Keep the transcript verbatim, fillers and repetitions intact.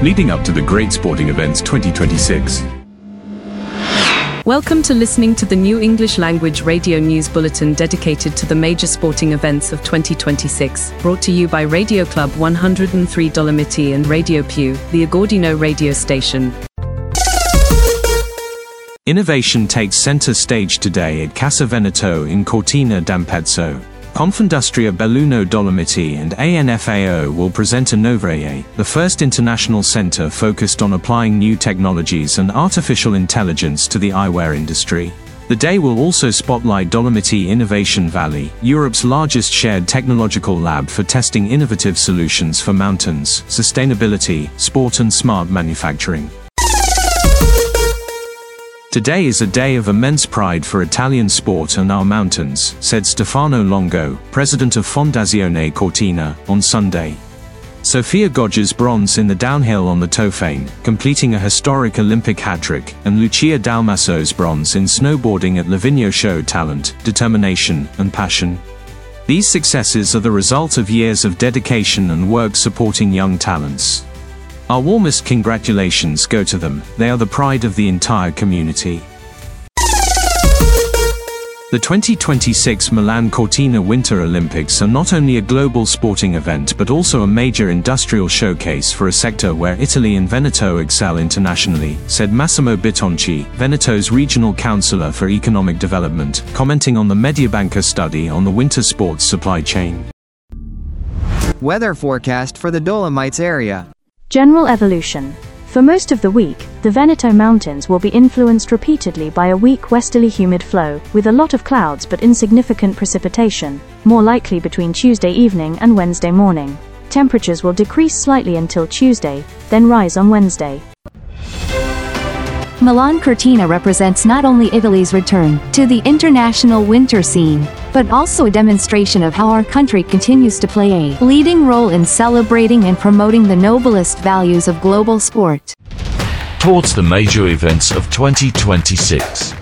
leading up to the Great Sporting Events twenty twenty-six. Welcome to listening to the new English language radio news bulletin dedicated to the major sporting events of twenty twenty-six, brought to you by Radio Club one oh three Dolomiti and Radio Pew, the Agordino radio station. Innovation takes center stage today at Casa Veneto in Cortina d'Ampezzo. Confindustria Belluno Dolomiti and A N F A O will present Innovreye, the first international center focused on applying new technologies and artificial intelligence to the eyewear industry. The day will also spotlight Dolomiti Innovation Valley, Europe's largest shared technological lab for testing innovative solutions for mountains, sustainability, sport and smart manufacturing. Today is a day of immense pride for Italian sport and our mountains, said Stefano Longo, president of Fondazione Cortina, on Sunday. Sofia Goggia's bronze in the downhill on the Tofane, completing a historic Olympic hat-trick, and Lucia Dalmasso's bronze in snowboarding at Livigno showed talent, determination, and passion. These successes are the result of years of dedication and work supporting young talents. Our warmest congratulations go to them, they are the pride of the entire community. The twenty twenty-six Milan Cortina Winter Olympics are not only a global sporting event but also a major industrial showcase for a sector where Italy and Veneto excel internationally, said Massimo Bitonci, Veneto's regional councillor for economic development, commenting on the Mediobanca study on the winter sports supply chain. Weather forecast for the Dolomites area. General evolution. For most of the week, the Veneto Mountains will be influenced repeatedly by a weak westerly humid flow, with a lot of clouds but insignificant precipitation, more likely between Tuesday evening and Wednesday morning. Temperatures will decrease slightly until Tuesday, then rise on Wednesday. Milan Cortina represents not only Italy's return to the international winter scene, but also a demonstration of how our country continues to play a leading role in celebrating and promoting the noblest values of global sport. Towards the major events of twenty twenty-six.